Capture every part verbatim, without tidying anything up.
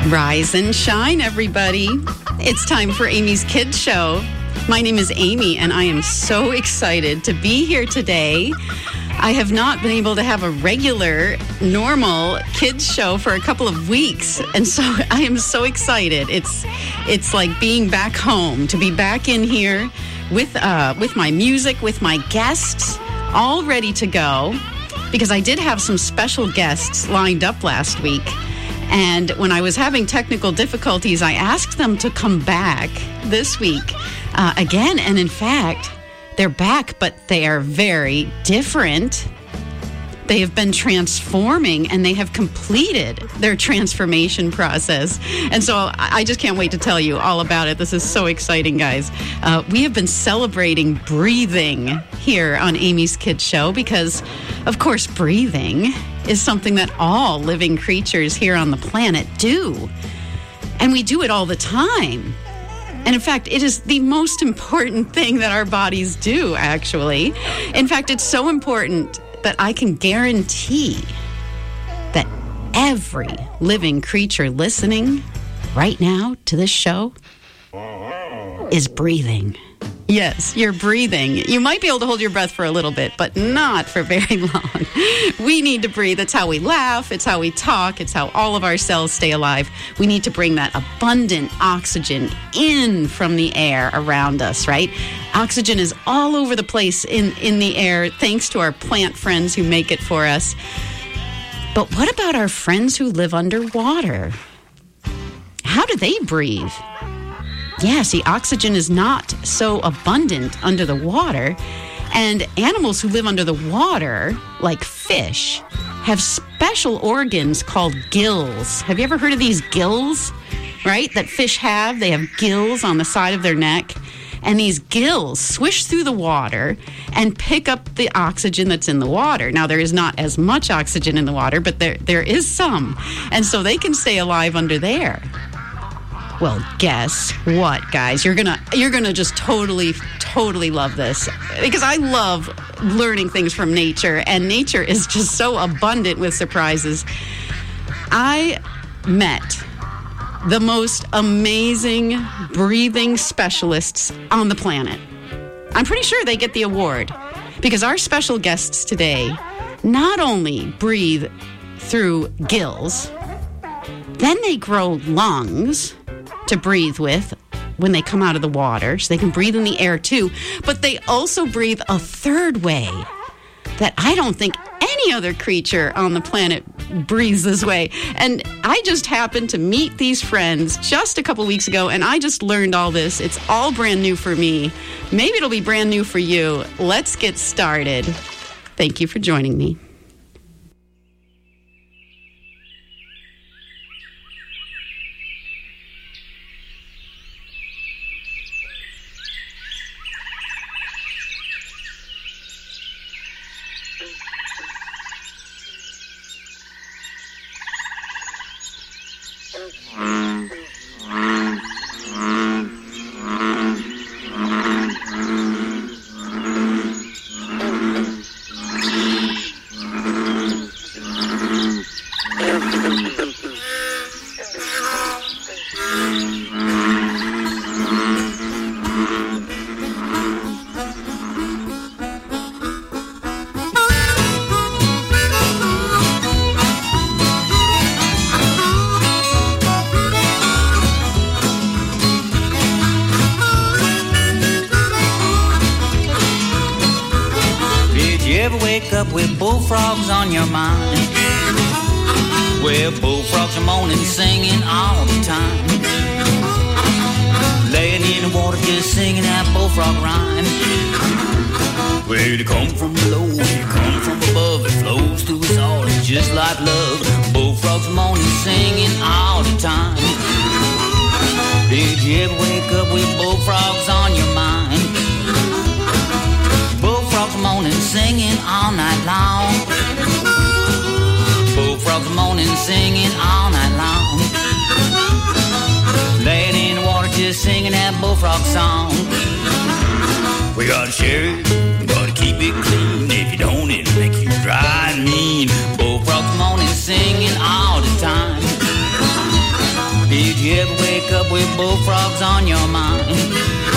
Rise and shine, everybody. It's time for Amy's Kids Show. My name is Amy, and I am so excited to be here today. I have not been able to have a regular, normal kids show for a couple of weeks, and so I am so excited. It's it's like being back home, to be back in here with uh, with my music, with my guests, all ready to go, because I did have some special guests lined up last week. And when I was having technical difficulties, I asked them to come back this week uh, again. And in fact, they're back, but they are very different. They have been transforming, and they have completed their transformation process. And so I just can't wait to tell you all about it. This is so exciting, guys. Uh, we have been celebrating breathing here on Amy's Kids Show because, of course, breathing is something that all living creatures here on the planet do. And we do it all the time. And in fact, it is the most important thing that our bodies do, actually. In fact, it's so important that I can guarantee that every living creature listening right now to this show is breathing. Yes, you're breathing. You might be able to hold your breath for a little bit, but not for very long. We need to breathe. It's how we laugh. It's how we talk. It's how all of our cells stay alive. We need to bring that abundant oxygen in from the air around us, right? Oxygen is all over the place in, in the air, thanks to our plant friends who make it for us. But what about our friends who live underwater? How do they breathe? Yeah, see, oxygen is not so abundant under the water, and animals who live under the water, like fish, have special organs called gills. Have you ever heard of these gills, right, that fish have? They have gills on the side of their neck, and these gills swish through the water and pick up the oxygen that's in the water. Now, there is not as much oxygen in the water, but there there is some, and so they can stay alive under there. Well, guess what, guys? You're gonna you're gonna just totally, totally love this, because I love learning things from nature, and nature is just so abundant with surprises. I met the most amazing breathing specialists on the planet. I'm pretty sure they get the award, because our special guests today not only breathe through gills, then they grow lungs to breathe with when they come out of the water, so they can breathe in the air too, but they also breathe a third way that I don't think any other creature on the planet breathes this way. And I just happened to meet these friends just a couple weeks ago, and I just learned all this. It's all brand new for me. Maybe it'll be brand new for you. Let's get started. Thank you for joining me. Up with bullfrogs on your mind. Well, bullfrogs are moaning, singing all the time. Laying in the water, just singing that bullfrog rhyme. Well, they come from below, they come from above. It flows through us all, it's just like love. Bullfrogs are moaning, singing all the time. Did you ever wake up with bullfrogs on your mind? Bullfrogs are moaning, singing all night long. Bullfrogs are moaning, singing all night long. Laying in the water, just singing that bullfrog song. We gotta share it, we gotta keep it clean. If you don't, it'll make you dry and mean. Bullfrogs moaning, singing all the time. bullfrogs on your mind.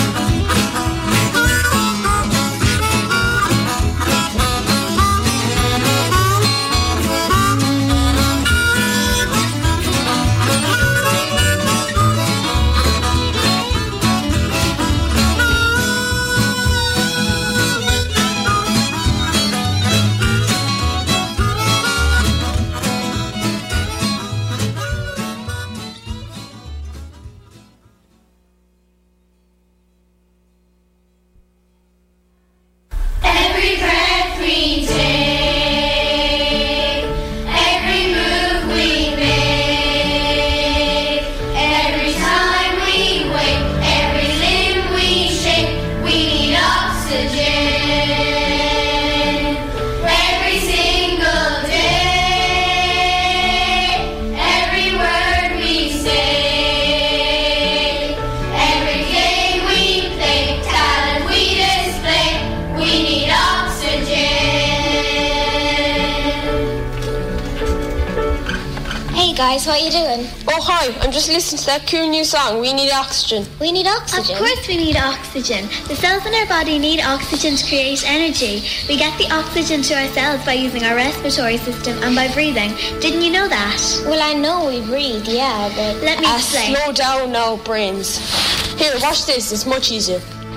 Guys, what are you doing? Oh, hi. I'm just listening to that cool new song, We Need Oxygen. We need oxygen? Of course we need oxygen. The cells in our body need oxygen to create energy. We get the oxygen to our cells by using our respiratory system and by breathing. Didn't you know that? Well, I know we breathe, yeah, but... Let me uh, explain. Slow down now, brains. Here, watch this. It's much easier.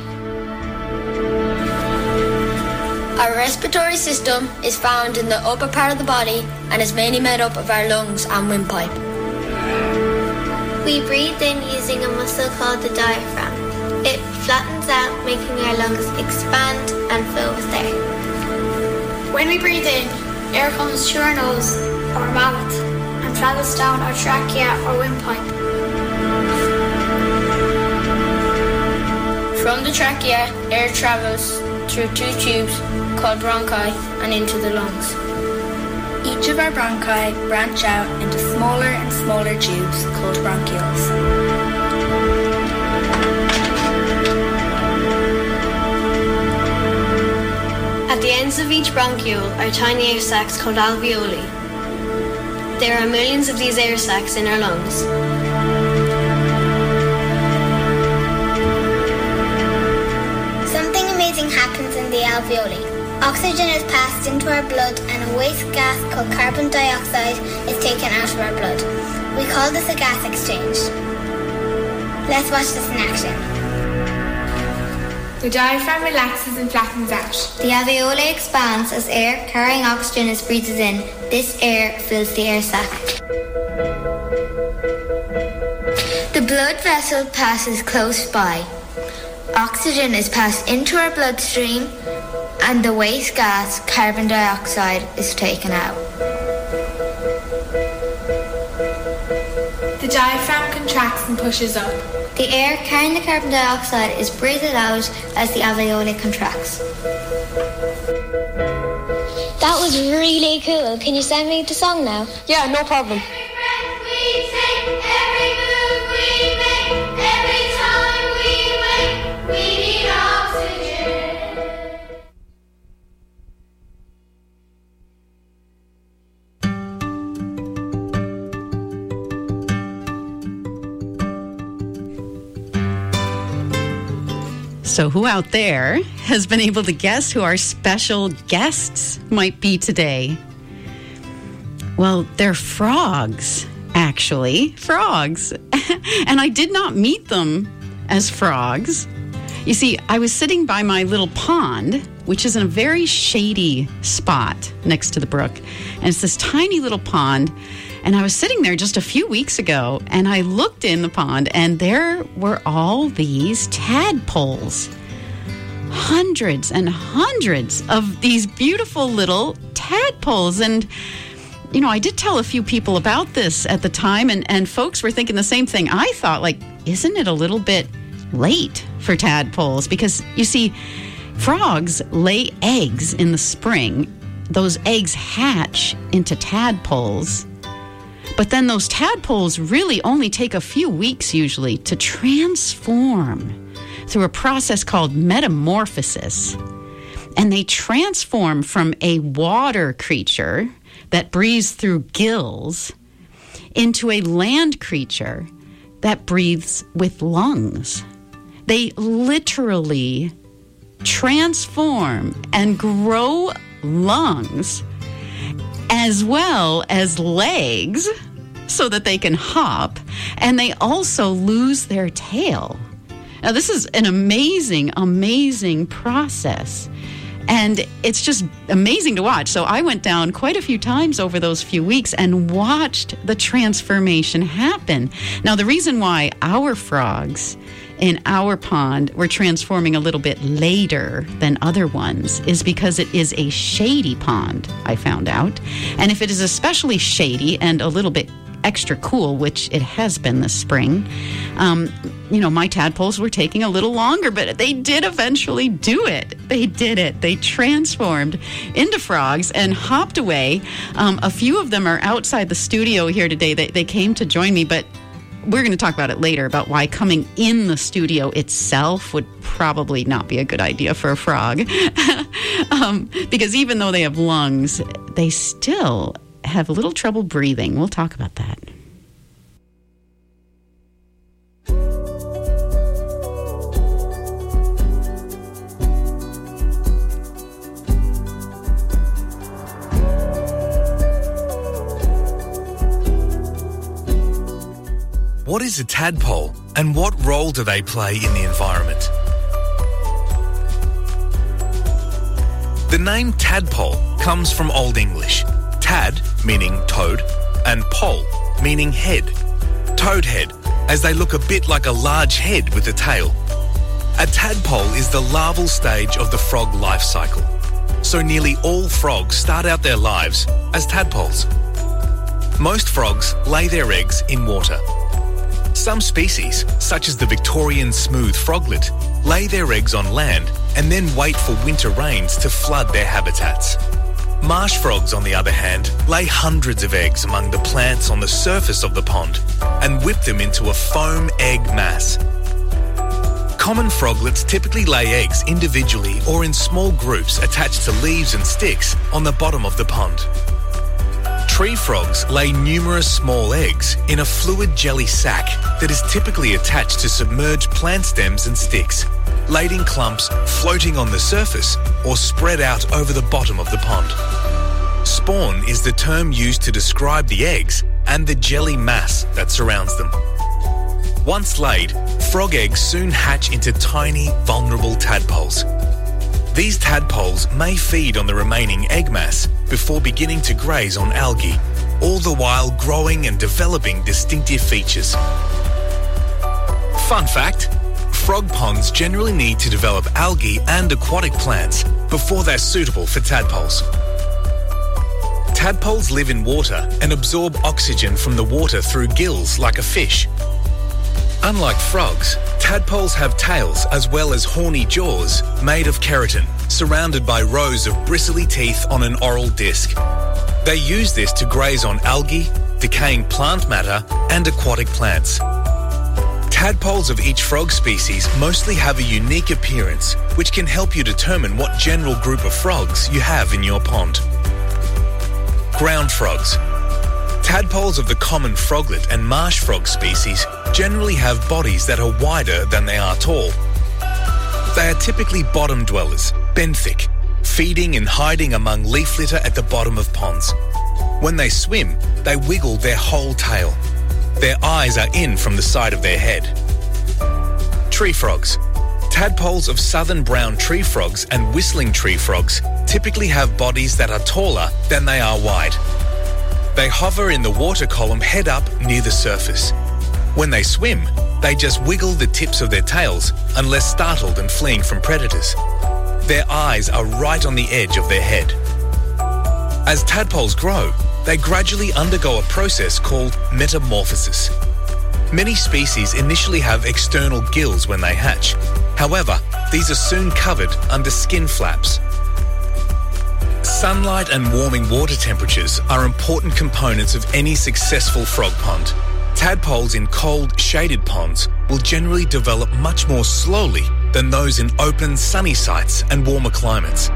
Our respiratory system is found in the upper part of the body and is mainly made up of our lungs and windpipe. We breathe in using a muscle called the diaphragm. It flattens out, making our lungs expand and fill with air. When we breathe in, air comes through our nose or mouth and travels down our trachea or windpipe. From the trachea, air travels through two tubes called bronchi and into the lungs. Each of our bronchi branch out into smaller and smaller tubes called bronchioles. At the ends of each bronchiole are tiny air sacs called alveoli. There are millions of these air sacs in our lungs. Something amazing happens in the alveoli. Oxygen is passed into our blood and a waste gas called carbon dioxide is taken out of our blood. We call this a gas exchange. Let's watch this in action. The diaphragm relaxes and flattens out. The alveoli expands as air carrying oxygen is breathed in. This air fills the air sac. The blood vessel passes close by. Oxygen is passed into our bloodstream and the waste gas, carbon dioxide, is taken out. The diaphragm contracts and pushes up. The air carrying the carbon dioxide is breathed out as the alveoli contracts. That was really cool. Can you send me the song now? Yeah, no problem. Every breath we take, every move we make, every time we wake, we need oxygen. So who out there has been able to guess who our special guests might be today? Well, they're frogs, actually. Frogs. And I did not meet them as frogs. You see, I was sitting by my little pond, which is in a very shady spot next to the brook. And it's this tiny little pond. And I was sitting there just a few weeks ago, and I looked in the pond, and there were all these tadpoles. Hundreds and hundreds of these beautiful little tadpoles. And, you know, I did tell a few people about this at the time, and, and folks were thinking the same thing. I thought, like, isn't it a little bit late for tadpoles? Because, you see, frogs lay eggs in the spring. Those eggs hatch into tadpoles. But then those tadpoles really only take a few weeks usually to transform through a process called metamorphosis. And they transform from a water creature that breathes through gills into a land creature that breathes with lungs. They literally transform and grow lungs as well as legs so that they can hop, and they also lose their tail. Now, this is an amazing, amazing process. And it's just amazing to watch. So I went down quite a few times over those few weeks and watched the transformation happen. Now, the reason why our frogs in our pond were transforming a little bit later than other ones is because it is a shady pond, I found out. And if it is especially shady and a little bit extra cool, which it has been this spring, um, you know, my tadpoles were taking a little longer, but they did eventually do it. They did it. They transformed into frogs and hopped away. Um, a few of them are outside the studio here today. They, they came to join me, but we're going to talk about it later, about why coming in the studio itself would probably not be a good idea for a frog. um, because even though they have lungs, they still have a little trouble breathing. We'll talk about that. What is a tadpole, and what role do they play in the environment? The name tadpole comes from Old English. Tad, meaning toad, and pole, meaning head. Toad head, as they look a bit like a large head with a tail. A tadpole is the larval stage of the frog life cycle. So nearly all frogs start out their lives as tadpoles. Most frogs lay their eggs in water. Some species, such as the Victorian smooth froglet, lay their eggs on land and then wait for winter rains to flood their habitats. Marsh frogs, on the other hand, lay hundreds of eggs among the plants on the surface of the pond and whip them into a foam egg mass. Common froglets typically lay eggs individually or in small groups attached to leaves and sticks on the bottom of the pond. Tree frogs lay numerous small eggs in a fluid jelly sac that is typically attached to submerged plant stems and sticks, laid in clumps floating on the surface or spread out over the bottom of the pond. Spawn is the term used to describe the eggs and the jelly mass that surrounds them. Once laid, frog eggs soon hatch into tiny, vulnerable tadpoles. These tadpoles may feed on the remaining egg mass before beginning to graze on algae, all the while growing and developing distinctive features. Fun fact, frog ponds generally need to develop algae and aquatic plants before they're suitable for tadpoles. Tadpoles live in water and absorb oxygen from the water through gills like a fish. Unlike frogs, tadpoles have tails as well as horny jaws made of keratin, surrounded by rows of bristly teeth on an oral disc. They use this to graze on algae, decaying plant matter, and aquatic plants. Tadpoles of each frog species mostly have a unique appearance, which can help you determine what general group of frogs you have in your pond. Ground frogs. Tadpoles of the common froglet and marsh frog species generally have bodies that are wider than they are tall. They are typically bottom dwellers, benthic, feeding and hiding among leaf litter at the bottom of ponds. When they swim, they wiggle their whole tail. Their eyes are in from the side of their head. Tree frogs. Tadpoles of southern brown tree frogs and whistling tree frogs typically have bodies that are taller than they are wide. They hover in the water column head up near the surface. When they swim, they just wiggle the tips of their tails unless startled and fleeing from predators. Their eyes are right on the edge of their head. As tadpoles grow, they gradually undergo a process called metamorphosis. Many species initially have external gills when they hatch. However, these are soon covered under skin flaps. Sunlight and warming water temperatures are important components of any successful frog pond. Tadpoles in cold, shaded ponds will generally develop much more slowly than those in open, sunny sites and warmer climates.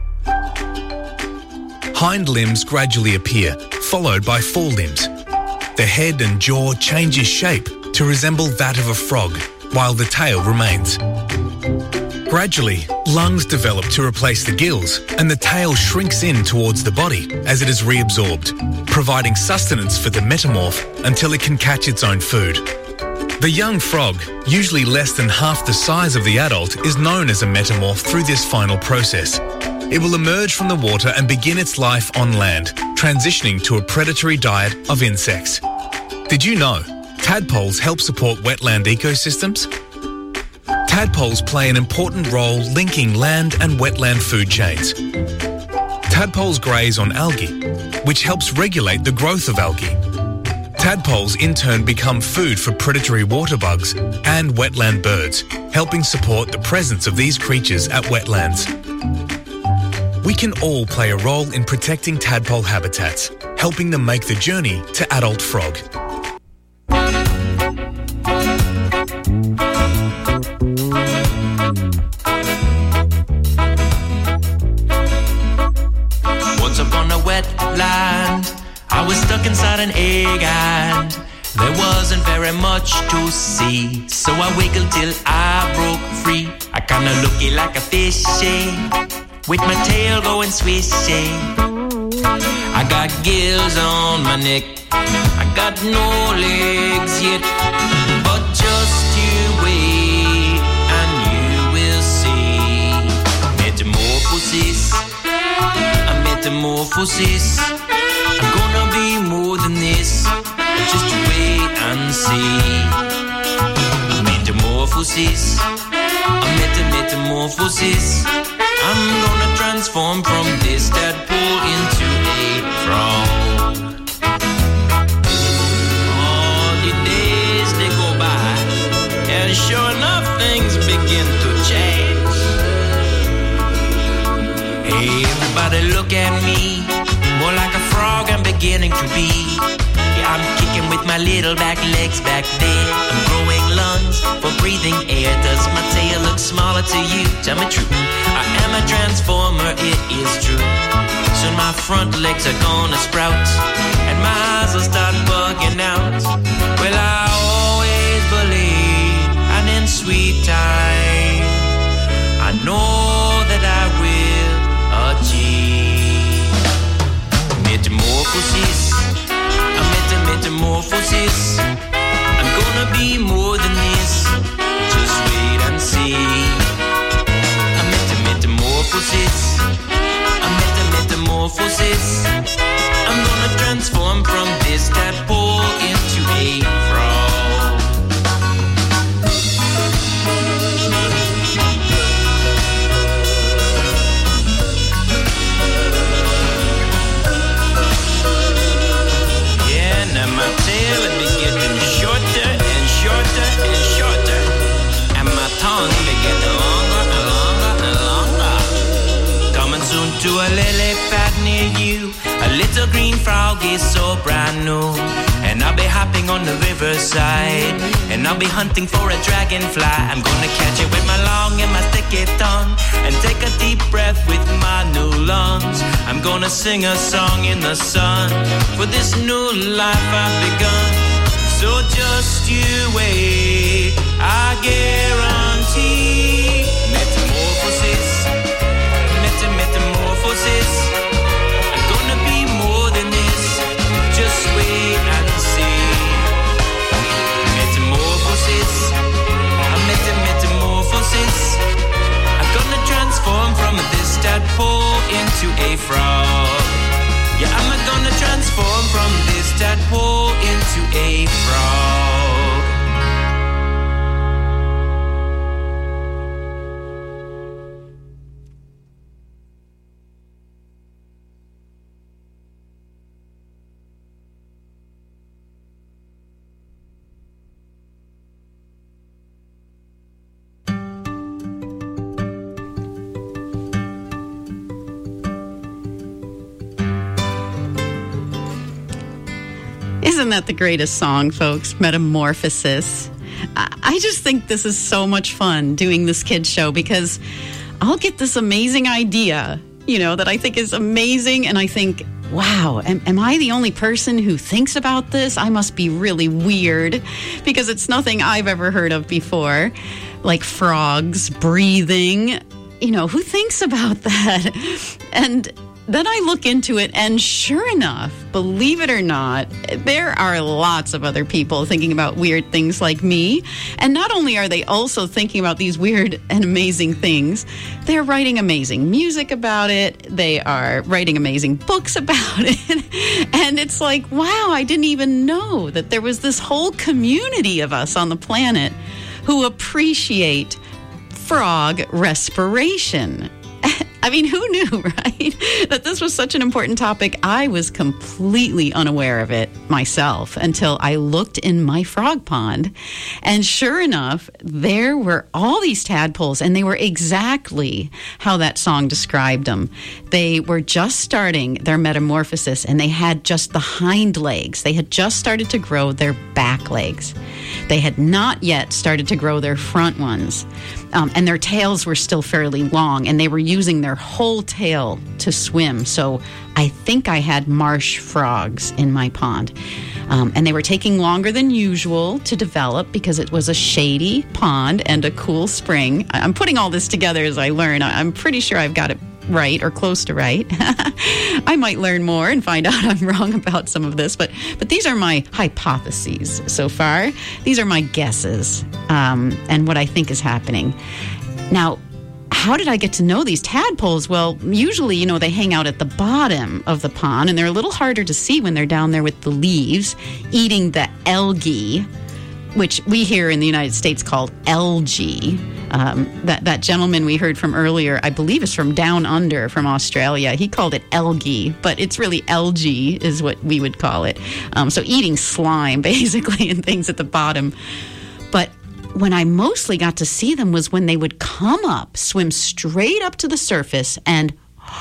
Hind limbs gradually appear, followed by forelimbs. the head and jaw changes shape to resemble that of a frog, while the tail remains. Gradually, lungs develop to replace the gills, and the tail shrinks in towards the body as it is reabsorbed, providing sustenance for the metamorph until it can catch its own food. The young frog, usually less than half the size of the adult, is known as a metamorph through this final process. It will emerge from the water and begin its life on land, transitioning to a predatory diet of insects. Did you know tadpoles help support wetland ecosystems? Tadpoles play an important role linking land and wetland food chains. Tadpoles graze on algae, which helps regulate the growth of algae. Tadpoles in turn become food for predatory water bugs and wetland birds, helping support the presence of these creatures at wetlands. We can all play a role in protecting tadpole habitats, helping them make the journey to adult frog. Once upon a wetland, I was stuck inside an egg and there wasn't very much to see. So I wiggled till I broke free. I kinda looky like a fishy, with my tail going swishy. I got gills on my neck, I got no legs yet. But just you wait and you will see. Metamorphosis, a metamorphosis. I'm gonna be more than this, just wait and see. Metamorphosis, a meta metamorphosis. I'm gonna transform from this tadpole into a frog. All the days they go by, and sure enough things begin to change. Hey, everybody look at me, more like a frog I'm beginning to be. Yeah, I'm kicking with my little back legs back there. I'm growing lungs for breathing air. Does my tail look smaller to you? Tell me true. I am a transformer, it is true. Soon my front legs are gonna sprout, and my eyes will start bugging out. Well, I always believe, and in sweet time, I know that I will achieve. Metamorphosis, a meta metamorphosis. I'm gonna be more than this, just wait and see. A meta metamorphosis, a meta metamorphosis. I'm gonna transform from this tadpole into a frog. And my tail will be getting shorter and shorter and shorter, and my tongue be getting longer and longer and longer. Coming soon to a lily pad near you, a little green frog is so brand new. And I'll be hopping on the riverside, and I'll be hunting for a dragonfly. I'm gonna catch it with my long and my sticky tongue, and take a deep breath with my new lungs. I'm gonna sing a song in the sun for this new life I've begun. So just you wait, I guarantee. Metamorphosis, meta metamorphosis. I'm gonna be more than this, just wait and see. Metamorphosis, a meta metamorphosis. I'm gonna transform from this tadpole into a frog. Yeah, I'm gonna transform from this tadpole into a frog. Isn't that the greatest song, folks? Metamorphosis. I just think this is so much fun doing this kids show, because I'll get this amazing idea, you know, that I think is amazing, and I think wow, am, am I the only person who thinks about this? I must be really weird because it's nothing I've ever heard of before, like frogs breathing. You know, who thinks about that? And then I look into it, and sure enough, believe it or not, there are lots of other people thinking about weird things like me. And not only are they also thinking about these weird and amazing things, they're writing amazing music about it. They are writing amazing books about it. And it's like, wow, I didn't even know that there was this whole community of us on the planet who appreciate frog respiration. I mean, who knew, right? That this was such an important topic. I was completely unaware of it myself until I looked in my frog pond. And sure enough, there were all these tadpoles, and they were exactly how that song described them. They were just starting their metamorphosis, and they had just the hind legs. They had just started to grow their back legs. They had not yet started to grow their front ones. Um, and their tails were still fairly long, and they were using their whole tail to swim. So I think I had marsh frogs in my pond. Um, and they were taking longer than usual to develop because it was a shady pond and a cool spring. I'm putting all this together as I learn. I'm pretty sure I've got it right or close to right. I might learn more and find out I'm wrong about some of this, but but these are my hypotheses so far. These are my guesses um, and what I think is happening. Now, how did I get to know these tadpoles? Well, usually, you know, they hang out at the bottom of the pond, and they're a little harder to see when they're down there with the leaves, eating the algae, which we here in the United States call algae. Um, that, that gentleman we heard from earlier, I believe is from down under, from Australia. He called it algae, but it's really algae is what we would call it. Um, so eating slime, basically, and things at the bottom. But when I mostly got to see them was when they would come up, swim straight up to the surface, and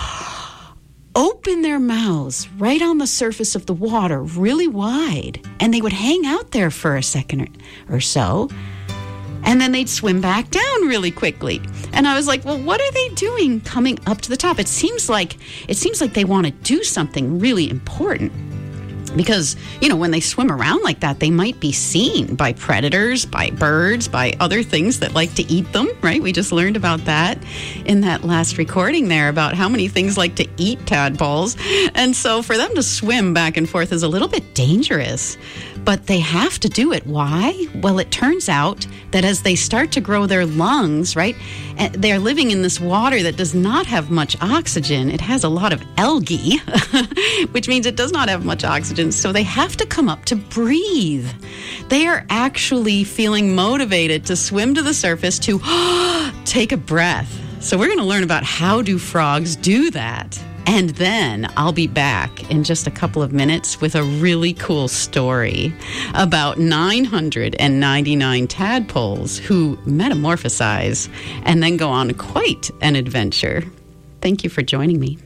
open their mouths right on the surface of the water, really wide. And they would hang out there for a second or so. And then they'd swim back down really quickly. And I was like, well, what are they doing coming up to the top? It seems like it seems like they want to do something really important. Because, you know, when they swim around like that, they might be seen by predators, by birds, by other things that like to eat them, right? We just learned about that in that last recording there about how many things like to eat tadpoles. And so for them to swim back and forth is a little bit dangerous. But they have to do it. Why? Well, it turns out that as they start to grow their lungs, right, they're living in this water that does not have much oxygen. It has a lot of algae, which means it does not have much oxygen. So they have to come up to breathe. They are actually feeling motivated to swim to the surface to take a breath. So we're going to learn about how do frogs do that. And then I'll be back in just a couple of minutes with a really cool story about nine hundred ninety-nine tadpoles who metamorphosize and then go on quite an adventure. Thank you for joining me.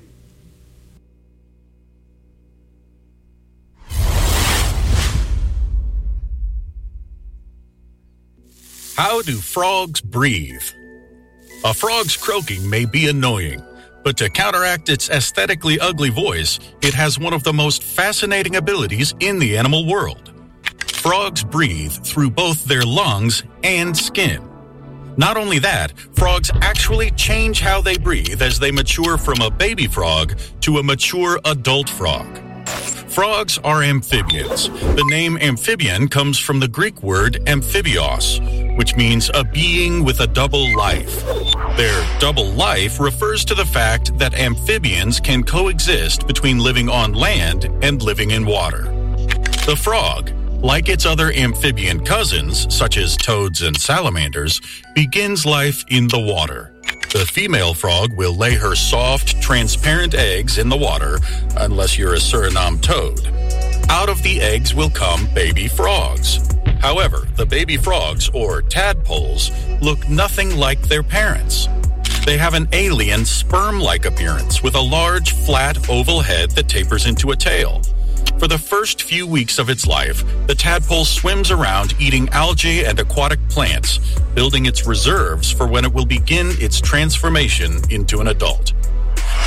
How do frogs breathe? A frog's croaking may be annoying, but to counteract its aesthetically ugly voice, it has one of the most fascinating abilities in the animal world. Frogs breathe through both their lungs and skin. Not only that, frogs actually change how they breathe as they mature from a baby frog to a mature adult frog. Frogs are amphibians. The name amphibian comes from the Greek word amphibios, which means a being with a double life. Their double life refers to the fact that amphibians can coexist between living on land and living in water. The frog, like its other amphibian cousins, such as toads and salamanders, begins life in the water. The female frog will lay her soft, transparent eggs in the water, unless you're a Suriname toad. Out of the eggs will come baby frogs. However, the baby frogs, or tadpoles, look nothing like their parents. They have an alien sperm-like appearance with a large, flat, oval head that tapers into a tail. For the first few weeks of its life, the tadpole swims around eating algae and aquatic plants, building its reserves for when it will begin its transformation into an adult.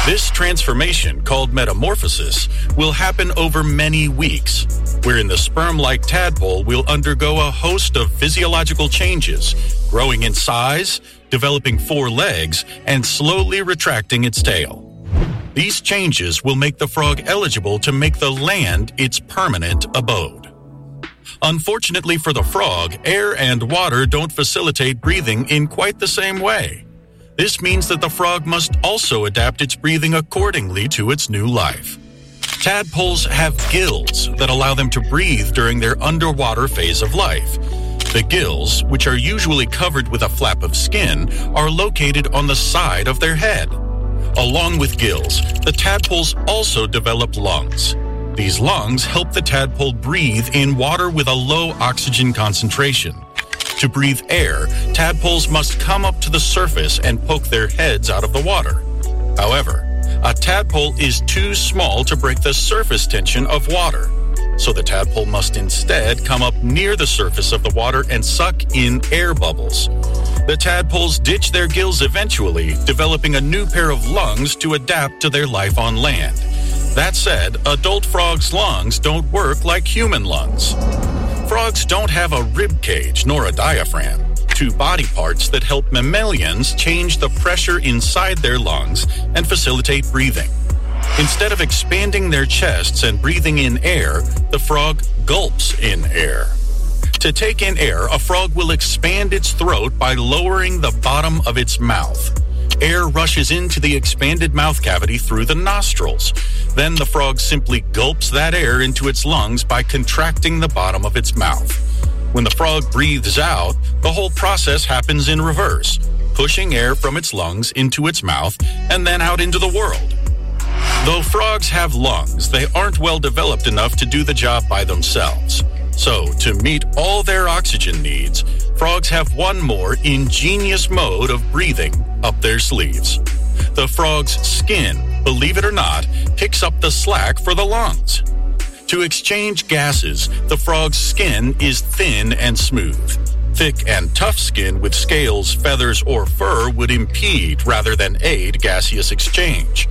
This transformation, called metamorphosis, will happen over many weeks, wherein the sperm-like tadpole will undergo a host of physiological changes, growing in size, developing four legs, and slowly retracting its tail. These changes will make the frog eligible to make the land its permanent abode. Unfortunately for the frog, air and water don't facilitate breathing in quite the same way. This means that the frog must also adapt its breathing accordingly to its new life. Tadpoles have gills that allow them to breathe during their underwater phase of life. The gills, which are usually covered with a flap of skin, are located on the side of their head. Along with gills, the tadpoles also develop lungs. These lungs help the tadpole breathe in water with a low oxygen concentration. To breathe air, tadpoles must come up to the surface and poke their heads out of the water. However, a tadpole is too small to break the surface tension of water, so the tadpole must instead come up near the surface of the water and suck in air bubbles. The tadpoles ditch their gills eventually, developing a new pair of lungs to adapt to their life on land. That said, adult frogs' lungs don't work like human lungs. Frogs don't have a rib cage nor a diaphragm, two body parts that help mammalians change the pressure inside their lungs and facilitate breathing. Instead of expanding their chests and breathing in air, the frog gulps in air. To take in air, a frog will expand its throat by lowering the bottom of its mouth. Air rushes into the expanded mouth cavity through the nostrils. Then the frog simply gulps that air into its lungs by contracting the bottom of its mouth. When the frog breathes out, the whole process happens in reverse, pushing air from its lungs into its mouth and then out into the world. Though frogs have lungs, they aren't well developed enough to do the job by themselves. So, to meet all their oxygen needs, frogs have one more ingenious mode of breathing up their sleeves. The frog's skin, believe it or not, picks up the slack for the lungs. To exchange gases, the frog's skin is thin and smooth. Thick and tough skin with scales, feathers, or fur would impede rather than aid gaseous exchange.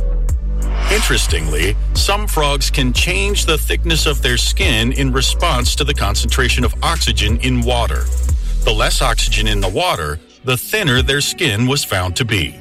Interestingly, some frogs can change the thickness of their skin in response to the concentration of oxygen in water. The less oxygen in the water, the thinner their skin was found to be.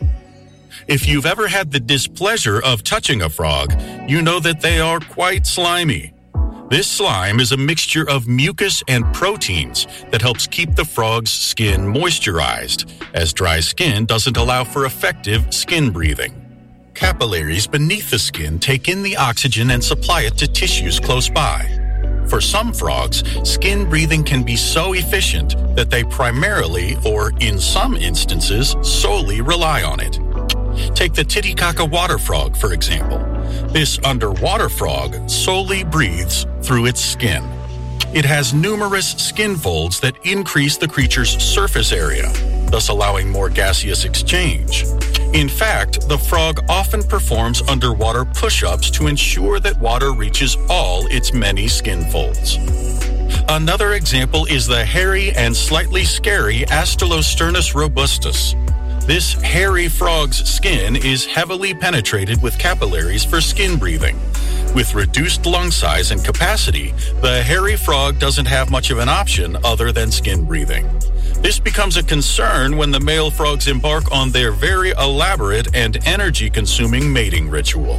If you've ever had the displeasure of touching a frog, you know that they are quite slimy. This slime is a mixture of mucus and proteins that helps keep the frog's skin moisturized, as dry skin doesn't allow for effective skin breathing. Capillaries beneath the skin take in the oxygen and supply it to tissues close by. For some frogs, skin breathing can be so efficient that they primarily, or in some instances, solely rely on it. Take the Titicaca water frog, for example. This underwater frog solely breathes through its skin. It has numerous skin folds that increase the creature's surface area, thus allowing more gaseous exchange. In fact, the frog often performs underwater push-ups to ensure that water reaches all its many skin folds. Another example is the hairy and slightly scary Astellosternus robustus. This hairy frog's skin is heavily penetrated with capillaries for skin breathing. With reduced lung size and capacity, the hairy frog doesn't have much of an option other than skin breathing. This becomes a concern when the male frogs embark on their very elaborate and energy-consuming mating ritual.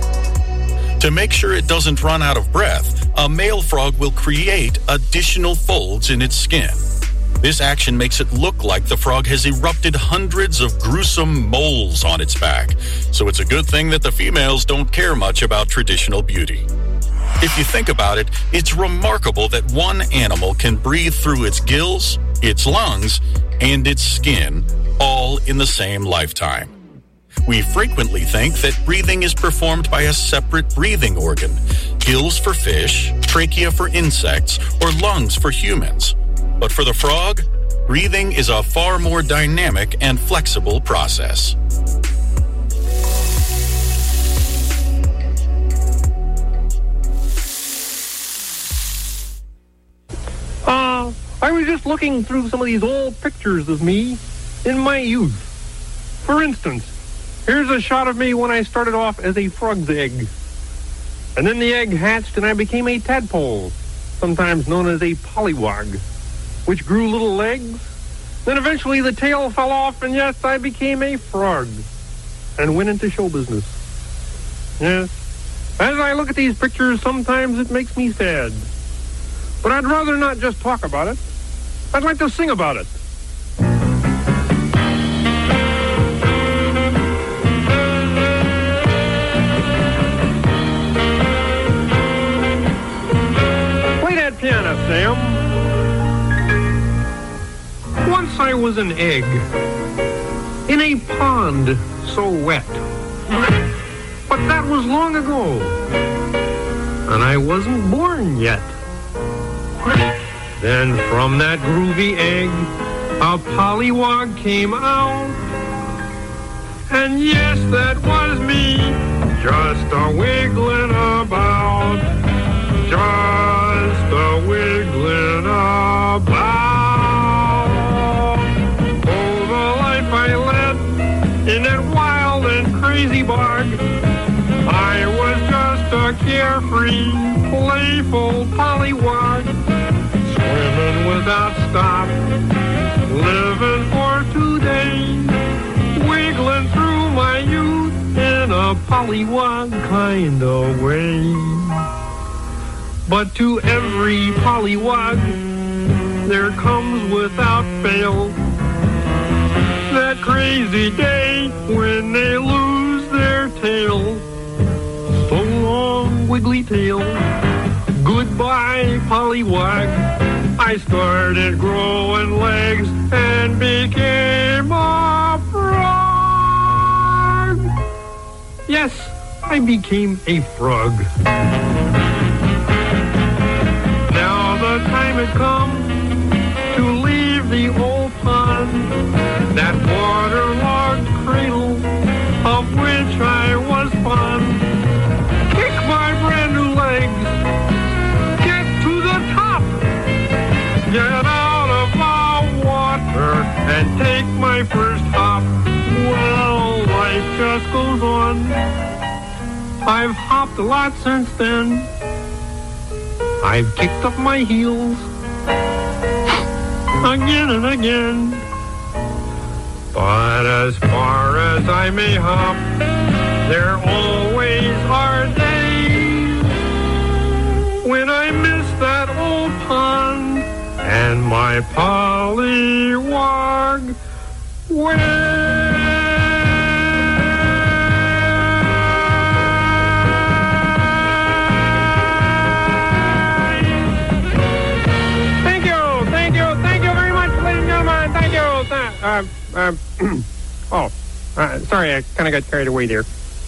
To make sure it doesn't run out of breath, a male frog will create additional folds in its skin. This action makes it look like the frog has erupted hundreds of gruesome moles on its back, so it's a good thing that the females don't care much about traditional beauty. If you think about it, it's remarkable that one animal can breathe through its gills, its lungs, and its skin, all in the same lifetime. We frequently think that breathing is performed by a separate breathing organ, gills for fish, trachea for insects, or lungs for humans. But for the frog, breathing is a far more dynamic and flexible process. Uh, I was just looking through some of these old pictures of me in my youth. For instance, Here's a shot of me when I started off as a frog's egg. And then the egg hatched and I became a tadpole, sometimes known as a pollywog, which grew little legs. Then eventually the tail fell off, and yes, I became a frog and went into show business. Yes, as I look at these pictures, sometimes it makes me sad. But I'd rather not just talk about it. I'd like to sing about it. Play that piano, Sam. Once I was an egg in a pond so wet. But that was long ago, and I wasn't born yet. Then from that groovy egg, a pollywog came out. And yes, that was me, just a wiggling about. Just a wiggling about. Oh, the life I led in that wild and crazy bog. I was just a carefree, playful pollywog, swimming without stop, living for today, wiggling through my youth in a pollywog kind of way. But to every pollywog, there comes without fail that crazy day when they lose their tail. So long, wiggly tail. Goodbye, pollywog. I started growing legs and became a frog. Yes, I became a frog. Now the time had come to leave the old pond, that waterlogged cradle of which I was fond. Kick my brand new legs, get to the top, get out of the water and take my first hop. Well, life just goes on. I've hopped a lot since then. I've kicked up my heels again and again. But as far as I may hop, there always are days when I miss that old pond and my pollywog way. Thank you, thank you, thank you very much, ladies and gentlemen. Thank you. Uh, uh, oh, uh, sorry, I kind of got carried away there.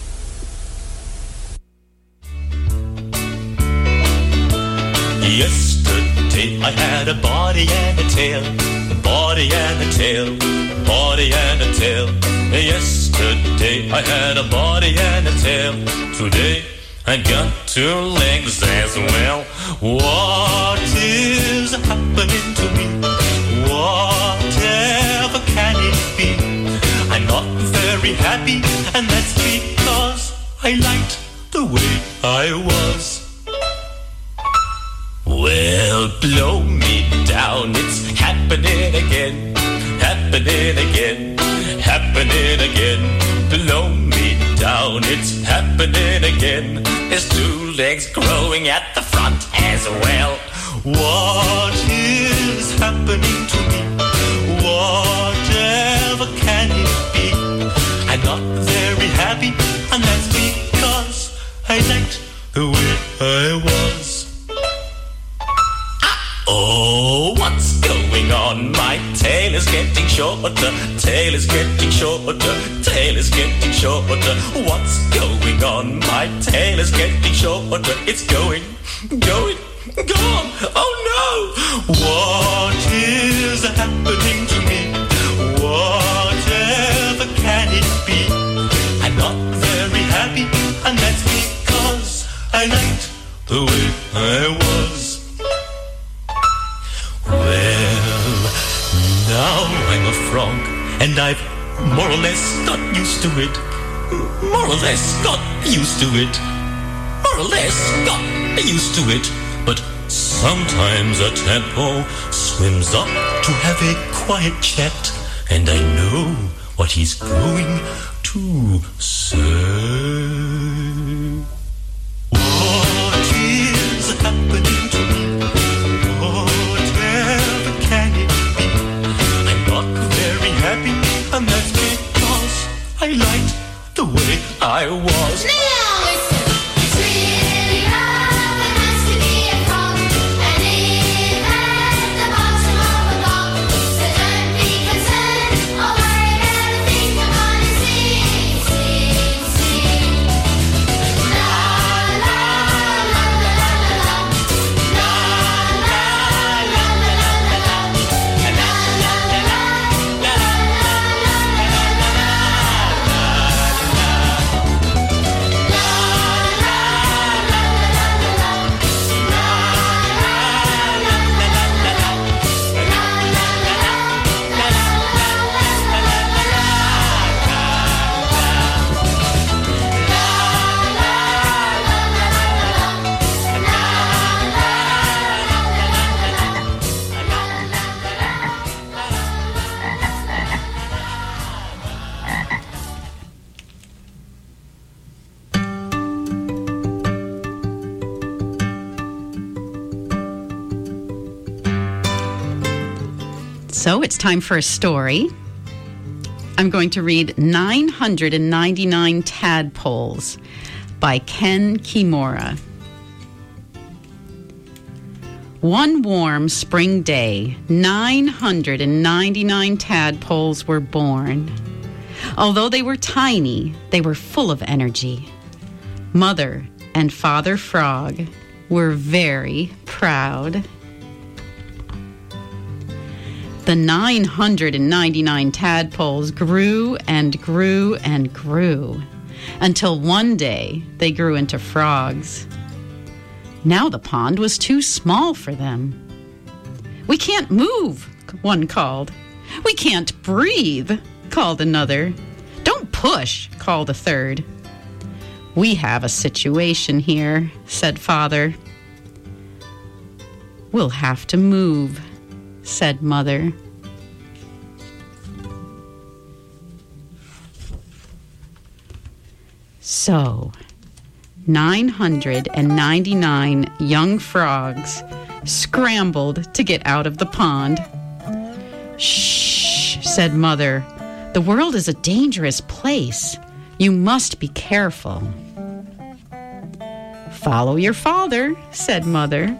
Yesterday I had a body and a tail, a body and a tail, body and a tail. Yesterday I had a body and a tail. Today I got two legs as well. What is happening to me? Whatever can it be? I'm not very happy, and that's because I liked the way I was. Well, blow me down, it's happening again, happening again, happening again. Blow me down, it's happening again. There's two legs growing at the front as well. What is happening to me? Whatever can it be? I'm not very happy, and that's because I liked the way I was. Oh, what's going on? My tail is getting shorter, tail is getting shorter, tail is getting shorter. What's going on? My tail is getting shorter. It's going, going, gone. Oh no! What is happening to me? Whatever can it be? I'm not very happy, and that's because I liked the way I was. Well, now I'm a frog, and I've more or less got used to it. more or less got used to it. More or less got used to it. But sometimes a tadpole swims up to have a quiet chat, and I know what he's going to say. What is happening to me? Whatever can it be? I'm not very happy, and that's because I liked the way I was. Now listen, it's really hard and nice to be a frog and live at the bottom of a bog. So don't be concerned or worry about a thing. Come on and sing, sing, sing. La la la la la la la. La la la la la la la. La la la la la la la la So it's time for a story. I'm going to read nine hundred ninety-nine Tadpoles by Ken Kimura. One warm spring day, nine hundred ninety-nine tadpoles were born. Although they were tiny, they were full of energy. Mother and Father Frog were very proud. The nine hundred ninety-nine tadpoles grew and grew and grew until one day they grew into frogs. Now the pond was too small for them. "We can't move," one called. "We can't breathe," called another. "Don't push," called a third. "We have a situation here," said Father. "We'll have to move," said Mother. So, nine hundred ninety-nine young frogs scrambled to get out of the pond. "Shh," said Mother. "The world is a dangerous place. You must be careful." "Follow your father," said Mother.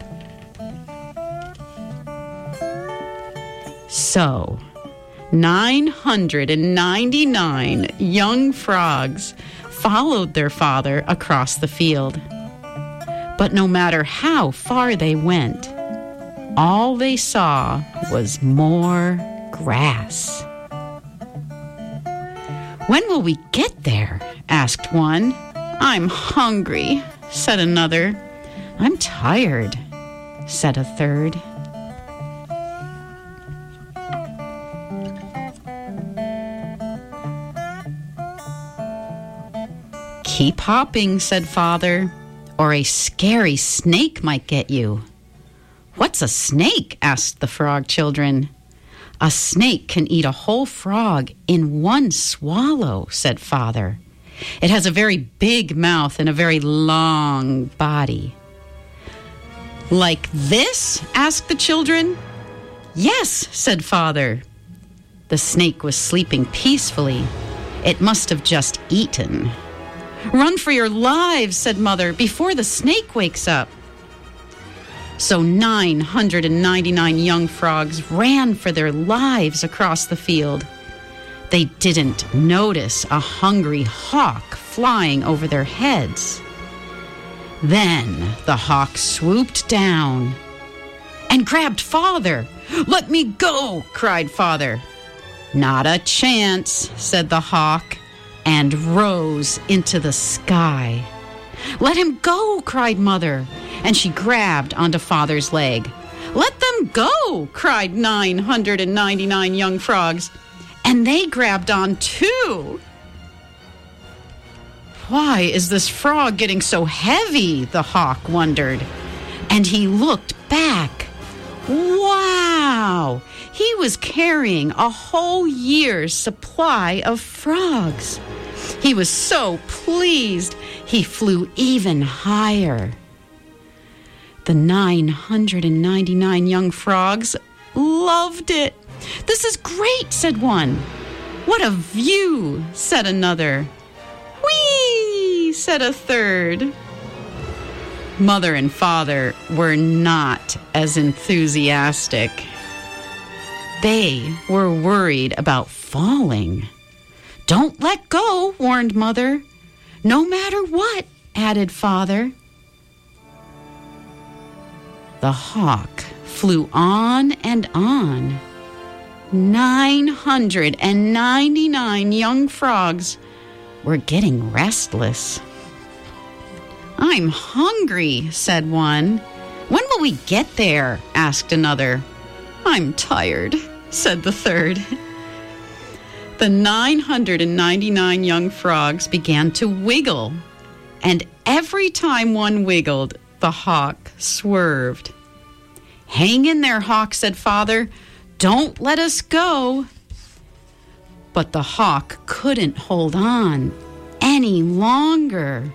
So, nine hundred ninety-nine young frogs followed their father across the field. But no matter how far they went, all they saw was more grass. "When will we get there?" asked one. "I'm hungry," said another. "I'm tired," said a third. "Keep hopping," said Father, "or a scary snake might get you." "What's a snake?" asked the frog children. "A snake can eat a whole frog in one swallow," said Father. "It has a very big mouth and a very long body." "Like this?" asked the children. "Yes," said Father. The snake was sleeping peacefully. It must have just eaten. "Run for your lives," said Mother, "before the snake wakes up." So nine hundred ninety-nine young frogs ran for their lives across the field. They didn't notice a hungry hawk flying over their heads. Then the hawk swooped down and grabbed Father. "Let me go," cried Father. "Not a chance," said the hawk, and rose into the sky. "Let him go," cried Mother, and she grabbed onto Father's leg. "Let them go," cried nine hundred ninety-nine young frogs, and they grabbed on too. Why is this frog getting so heavy? The hawk wondered. And he looked back. Wow! He was carrying a whole year's supply of frogs. He was so pleased, he flew even higher. The nine hundred ninety-nine young frogs loved it. This is great, said one. What a view, said another. Whee, said a third. Mother and father were not as enthusiastic. They were worried about falling. Don't let go, warned Mother. No matter what, added Father. The hawk flew on and on. nine hundred ninety-nine young frogs were getting restless. I'm hungry, said one. When will we get there? Asked another. I'm tired, said the third. The nine hundred ninety-nine young frogs began to wiggle, and every time one wiggled, the hawk swerved. Hang in there, hawk, said Father. Don't let us go. But the hawk couldn't hold on any longer.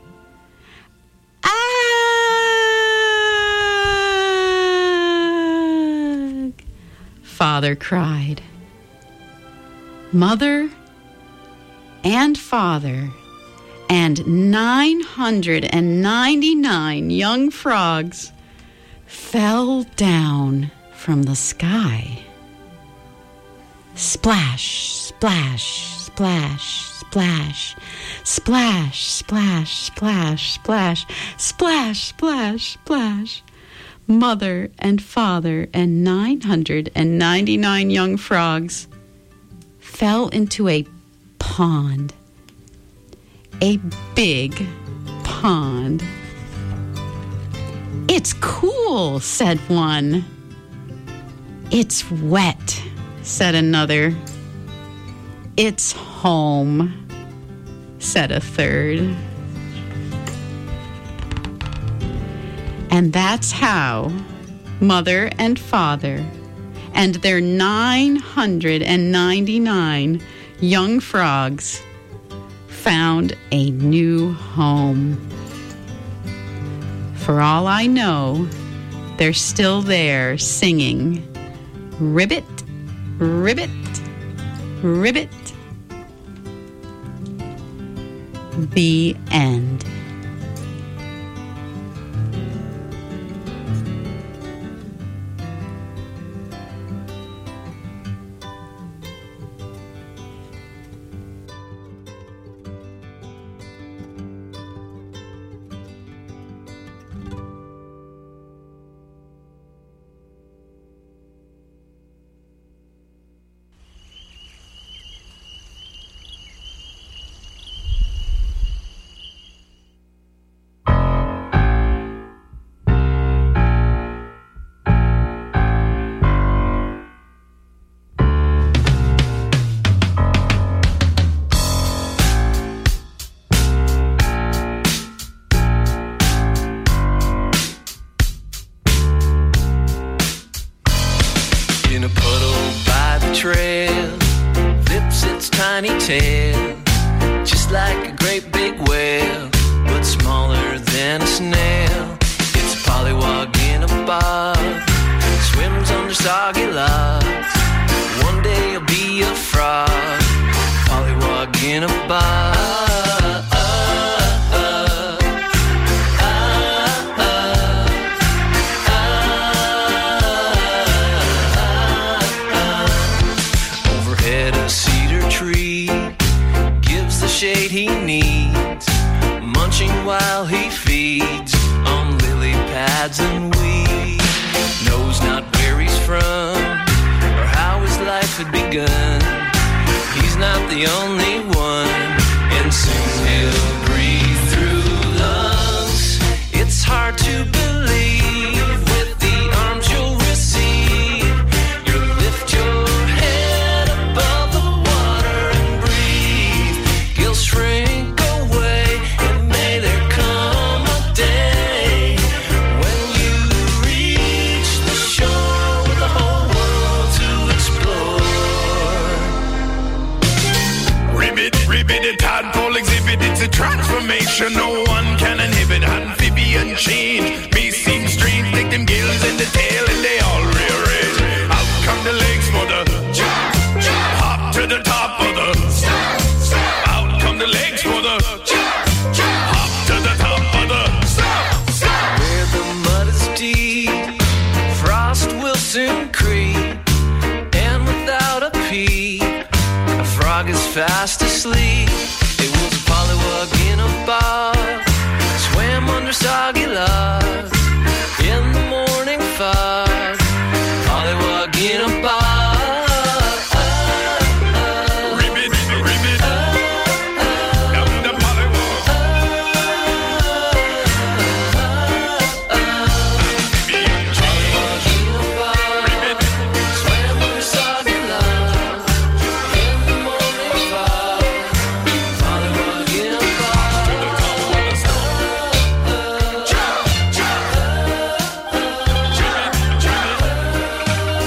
Ah! Father cried. Mother and father and nine hundred ninety-nine young frogs fell down from the sky. Splash, splash, splash, splash, splash, splash, splash, splash, splash, splash, splash. Mother and father and nine hundred ninety-nine young frogs fell into a pond. A big pond. It's cool, said one. It's wet, said another. It's home, said a third. And that's how Mother and Father and their nine hundred ninety-nine young frogs found a new home. For all I know, they're still there singing, Ribbit, ribbit, ribbit. The end. Tiny tail, just like a great big whale, but smaller than a snail. It's a pollywog in a bob, swims under soggy logs. One day you'll be a frog, pollywog in a bob. Shade he needs, munching while he feeds on lily pads and weeds. Knows not where he's from or how his life had begun. He's not the only one, and soon he'll breathe through lungs. It's hard to believe with the arms you'll receive. You lift your head above the water and breathe. He'll shrink away ribbit, a tadpole exhibit, it's a transformation no one can inhibit. Amphibian change may seem strange, take them gills in the tail and they all rearrange. Out come the legs for the jump, jump, hop to the top of the stop, stop. Out come the legs for the jump, jump, hop to the top of the stop, stop. Where the mud is deep, frost will soon creep, and without a peep, a frog is fast asleep. It was a pollywog in a bog, swam under soggy log, in the morning fog, pollywog in a bog. Ribbit, ribbit, down the pollywog. Amphibian change, ribbit, Swam under soggy log, in the morning fog, pollywog in a bog. to the top of the stop. Jump, jump, jimmy, jimmy.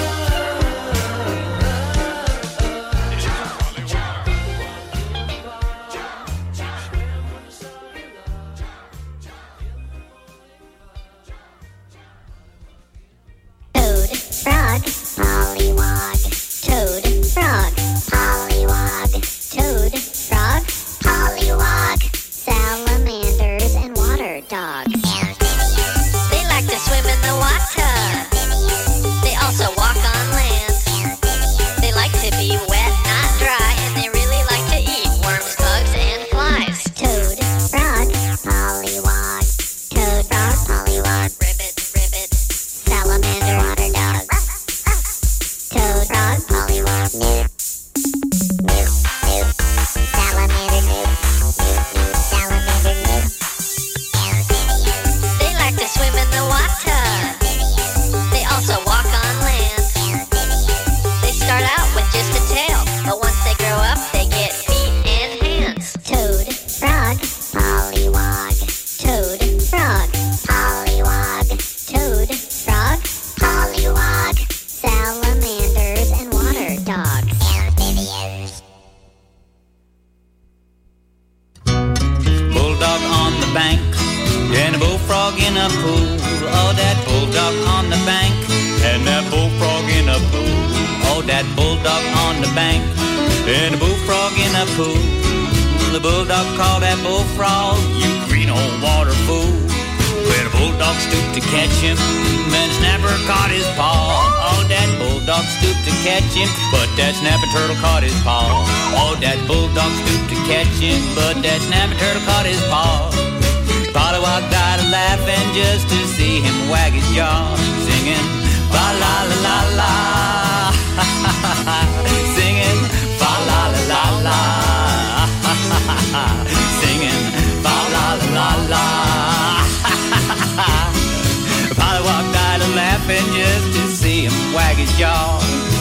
Toad, frog, pollywog. Toad, frog, pollywog. Toad, frog, pollywog. Salamanders and water dogs. They like to swim in the water. They also walk on land. They like to be wet, not dry, and they really like to eat worms, bugs, and flies. Toad, frog, pollywog. Toad, frog, pollywog. Ribbit, ribbit, Salamander, water dog. Toad, frog, pollywog. Nope. Nope, nope. Salamander, nope. Nope, nope. Salamander, nope. they like to swim in the water. They also walk on land. They start out with just a tail, but once they grow up, they get feet and hands. Toad, frog, pollywog. Toad, frog, pollywog. Toad, frog, pollywog. Salamanders and water dogs. Amphibians. Bulldog on the bank and a bullfrog in a pool. Oh, that bulldog on the bank and that bullfrog in a pool. Oh, that bulldog on the bank and a bullfrog in a pool. The bulldog called that bullfrog, you green old water fool. When a bulldog stooped to catch him, and a snapper caught his paw. Oh, that bulldog stooped to catch him, but that snapping turtle caught his paw. Oh, that bulldog stooped to catch him, but that snapping turtle caught his paw. Pollywog died a laughing just to see him wag his jaw, singing fa la la la la, singing fa la la la la, singing fa la la la la. Pollywog died a laughing just to see him wag his jaw.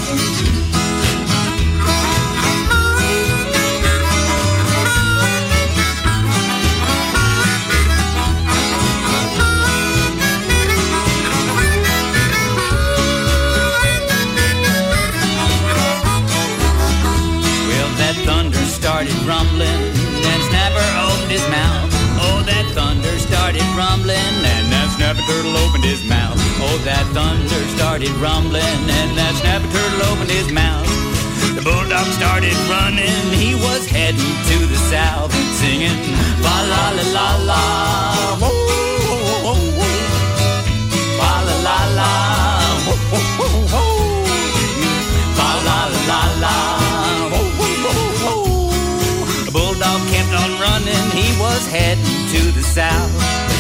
Thunder started rumbling, and Snapper opened his mouth. Oh, that thunder started rumbling, and that Snapper turtle opened his mouth. Oh, that thunder started rumbling, and that Snapper turtle opened his mouth. The bulldog started running, he was heading to the south, singing fa la la la la, whoa, whoa, whoa, whoa. Fa la la la, whoa, whoa, whoa, whoa. Fa la la la la. Bulldog kept on running, he was heading to the south.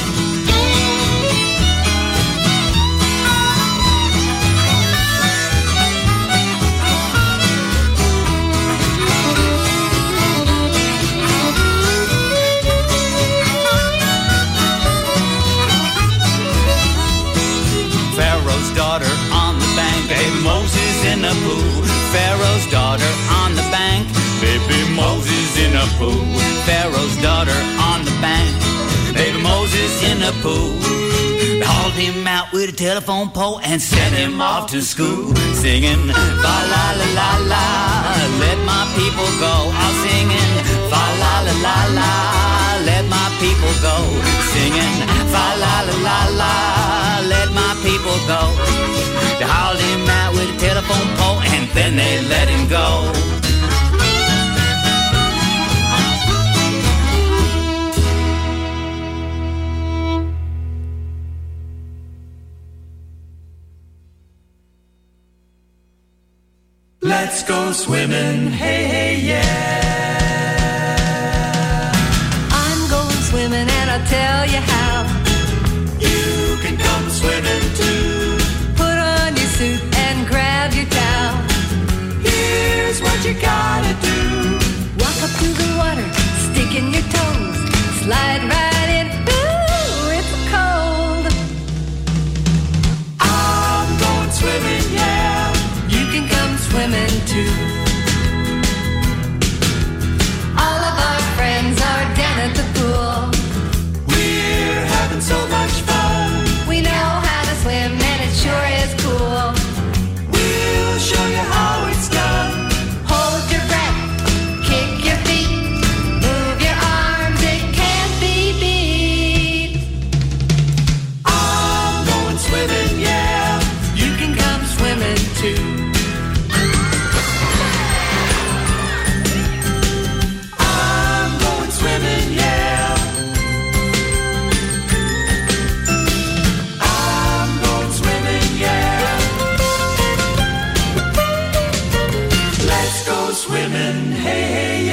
Pharaoh's daughter on the bank, baby Moses in the pool. Pharaoh's daughter on the bank, baby Moses in a pool. Pharaoh's daughter on the bank, baby Moses in a pool. They hauled him out with a telephone pole and sent him off to school, singing fa la la la la, let my people go. I'm singing fa la po, and then they let him go. Let's go swimming, hey, hey, yeah. I'm going swimming and I'll tell you how. You can come swimming too. Put on your suit and grab your towel. Here's what you gotta do. Walk up to the water, stick in your toes, slide right in. Ooh, it's cold. I'm going swimming, yeah. You can come swimming too. All of our friends are down at the pool. We're having so much fun. We know how to swim and it sure is cool. We'll show you how it's done. Hold your breath, kick your feet, move your arms, it can't be beat. I'm going swimming, yeah. You can come swimming too. Swimming, hey, hey,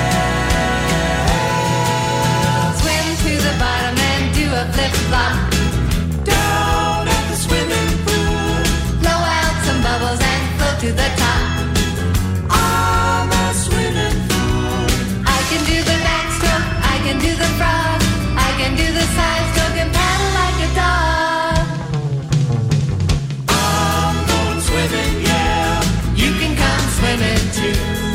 yeah. Swim to the bottom and do a flip-flop. Down at the swimming pool. Blow out some bubbles and float to the top. I'm a swimming fool. I can do the backstroke, I can do the frog, I can do the side stroke and paddle like a dog. I'm going swimming, yeah. You can come swimming too.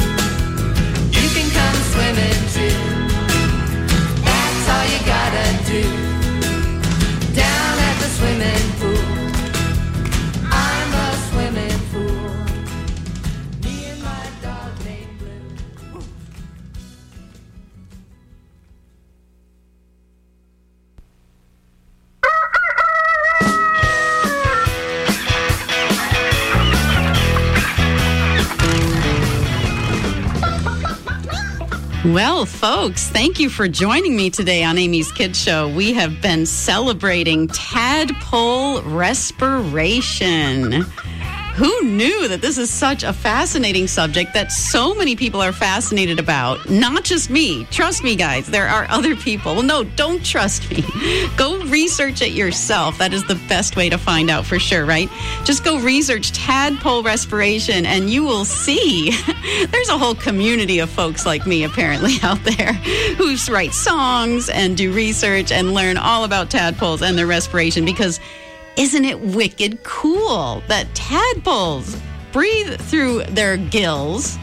Swimming too. That's all you gotta do. Down at the swimming pool. I'm a swimming fool. Me and my dog named Blue. Well, folks, thank you for joining me today on Amy's Kids Show. We have been celebrating tadpole respiration. Who knew that this is such a fascinating subject that so many people are fascinated about? Not just me. Trust me, guys, there are other people. Well, no, don't trust me. Go research it yourself. That is the best way to find out for sure, right? Just go research tadpole respiration and you will see there's a whole community of folks like me apparently out there who write songs and do research and learn all about tadpoles and their respiration, because isn't it wicked cool that tadpoles breathe through their gills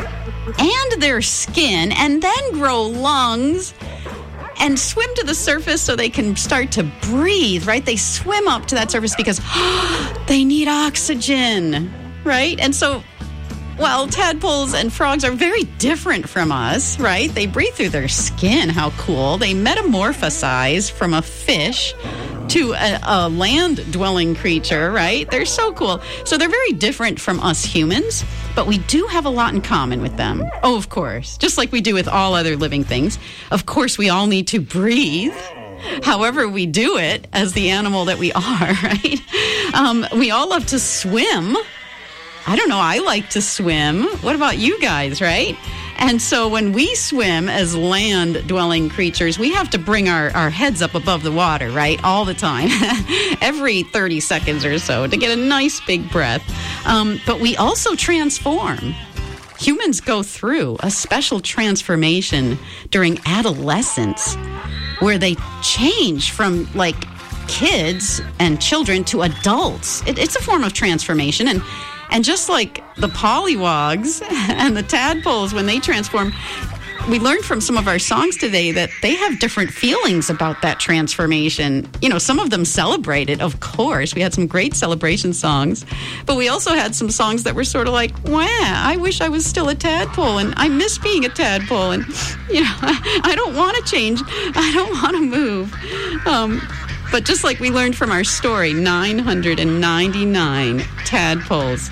and their skin and then grow lungs and swim to the surface so they can start to breathe, right? They swim up to that surface because they need oxygen, right? And so, well, tadpoles and frogs are very different from us, right? They breathe through their skin. How cool. They metamorphosize from a fish to a, a land-dwelling creature, right? They're so cool. So they're very different from us humans, but we do have a lot in common with them. Oh, of course. Just like we do with all other living things. Of course, we all need to breathe. However we do it as the animal that we are, right? Um, we all love to swim. I don't know, I like to swim. What about you guys, right? And so when we swim as land-dwelling creatures, we have to bring our, our heads up above the water, right? All the time. Every thirty seconds or so to get a nice big breath. Um, but we also transform. Humans go through a special transformation during adolescence where they change from, like, kids and children to adults. It, it's a form of transformation. And And just like the pollywogs and the tadpoles, when they transform, we learned from some of our songs today that they have different feelings about that transformation. You know, some of them celebrate it, of course. We had some great celebration songs. But we also had some songs that were sort of like, wow, I wish I was still a tadpole, and I miss being a tadpole. And, you know, I don't want to change. I don't want to move. Um But just like we learned from our story, nine hundred ninety-nine tadpoles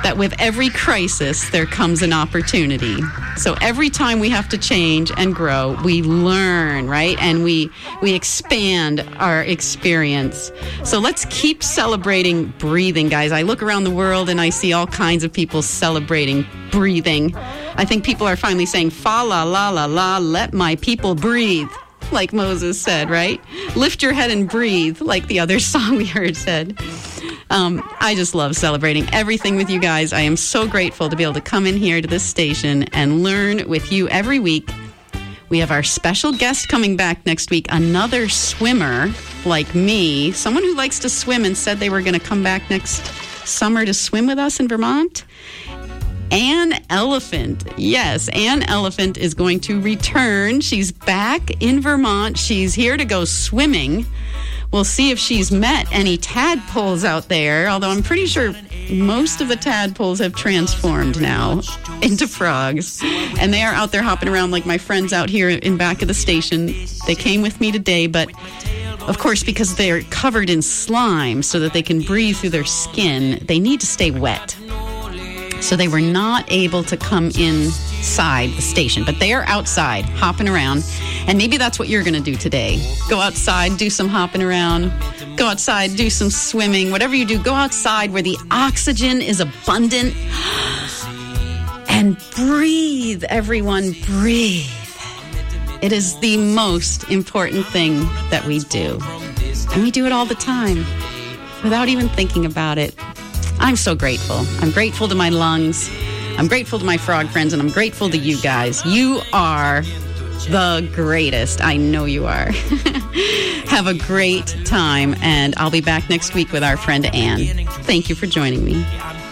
that with every crisis, there comes an opportunity. So every time we have to change and grow, we learn, right? And we we expand our experience. So let's keep celebrating breathing, guys. I look around the world and I see all kinds of people celebrating breathing. I think people are finally saying, fa la la la la, let my people breathe, like Moses said, right? Lift your head and breathe, like the other song we heard said. Um, I just love celebrating everything with you guys. I am so grateful to be able to come in here to this station and learn with you every week. We have our special guest coming back next week, another swimmer like me, someone who likes to swim and said they were going to come back next summer to swim with us in Vermont. Anne Elephant. Yes, Anne Elephant is going to return. She's back in Vermont. She's here to go swimming. We'll see if she's met any tadpoles out there, although I'm pretty sure most of the tadpoles have transformed now into frogs. And they are out there hopping around like my friends out here in back of the station. They came with me today, but of course, because they're covered in slime so that they can breathe through their skin, they need to stay wet. So they were not able to come inside the station, but they are outside hopping around. And maybe that's what you're going to do today. Go outside, do some hopping around, go outside, do some swimming, whatever you do, go outside where the oxygen is abundant and breathe, everyone, breathe. It is the most important thing that we do. And we do it all the time without even thinking about it. I'm so grateful. I'm grateful to my lungs. I'm grateful to my frog friends, and I'm grateful to you guys. You are the greatest. I know you are. Have a great time, and I'll be back next week with our friend Anne. Thank you for joining me.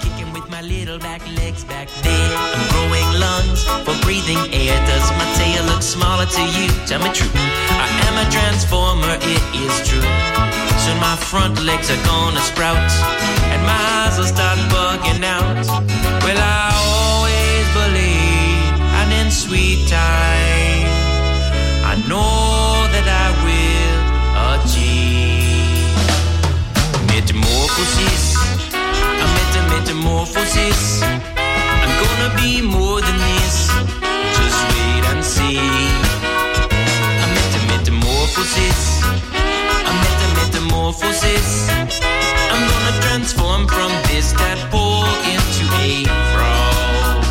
I'm growing lungs for breathing air. Does my tail look smaller to you? Tell me true. I am a transformer, it is true. Soon my front legs are gonna sprout, and my eyes will start bugging out. Well, I always believe, and in sweet time, I know that I will achieve metamorphosis. A meta metamorphosis. I'm gonna be more than this. Just wait and see. A meta metamorphosis. A meta metamorphosis. I'm gonna transform from this tadpole into a frog.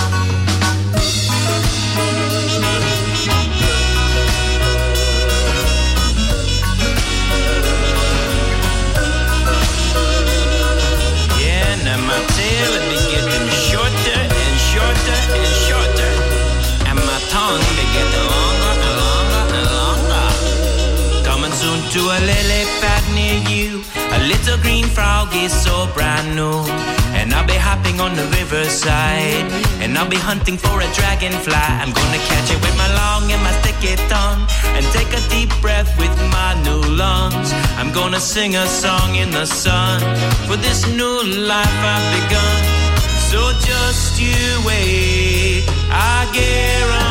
Yeah, now my tail will be getting shorter and shorter and shorter, and my tongue be getting longer and longer and longer. Coming soon to a lily pad near you. A little green frog is so brand new, and I'll be hopping on the riverside, and I'll be hunting for a dragonfly. I'm gonna catch it with my long and my sticky tongue, and take a deep breath with my new lungs. I'm gonna sing a song in the sun for this new life I've begun. So just you wait, I guarantee